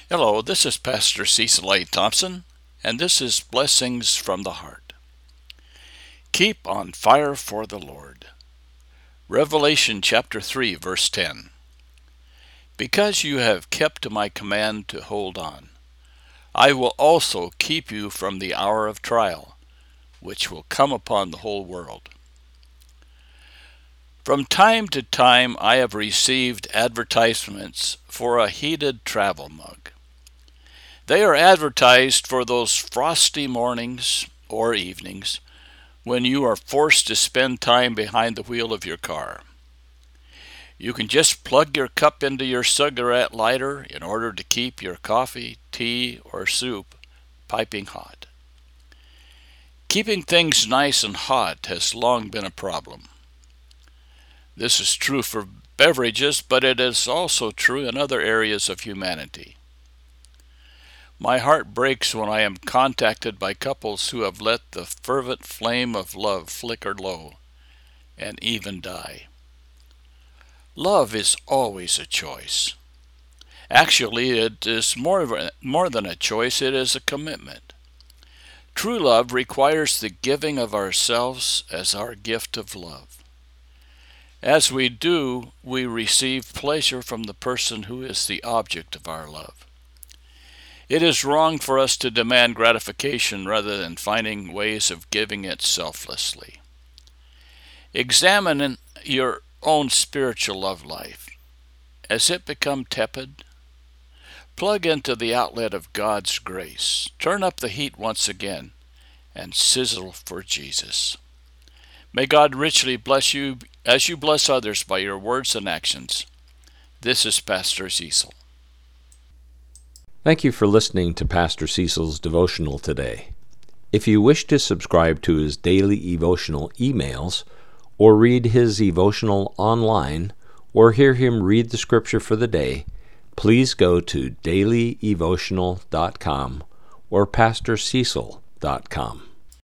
Hello, this is Pastor Cecil A. Thompson, and this is Blessings from the Heart. Keep on fire for the Lord. Revelation chapter 3, verse 10. Because you have kept to my command to hold on, I will also keep you from the hour of trial, which will come upon the whole world. From time to time I have received advertisements for a heated travel mug. They are advertised for those frosty mornings or evenings when you are forced to spend time behind the wheel of your car. You can just plug your cup into your cigarette lighter in order to keep your coffee, tea, or soup piping hot. Keeping things nice and hot has long been a problem. This is true for beverages, but it is also true in other areas of humanity. My heart breaks when I am contacted by couples who have let the fervent flame of love flicker low and even die. Love is always a choice. Actually, it is more than a choice, it is a commitment. True love requires the giving of ourselves as our gift of love. As we do, we receive pleasure from the person who is the object of our love. It is wrong for us to demand gratification rather than finding ways of giving it selflessly. Examine your own spiritual love life. Has it become tepid? Plug into the outlet of God's grace. Turn up the heat once again and sizzle for Jesus. May God richly bless you as you bless others by your words and actions. This is Pastor Cecil. Thank you for listening to Pastor Cecil's devotional today. If you wish to subscribe to his daily devotional emails, or read his devotional online, or hear him read the scripture for the day, please go to dailydevotional.com or pastorcecil.com.